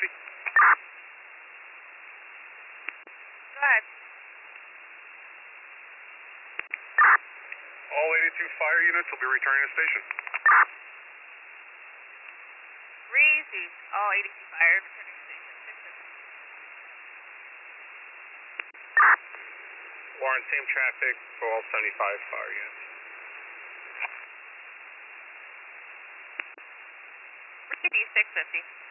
8260. Go ahead. All 82 fire units will be returning to station. Received. All 82 fire returning to station. 650. Warren, same traffic for all 75 fire units. Received 650.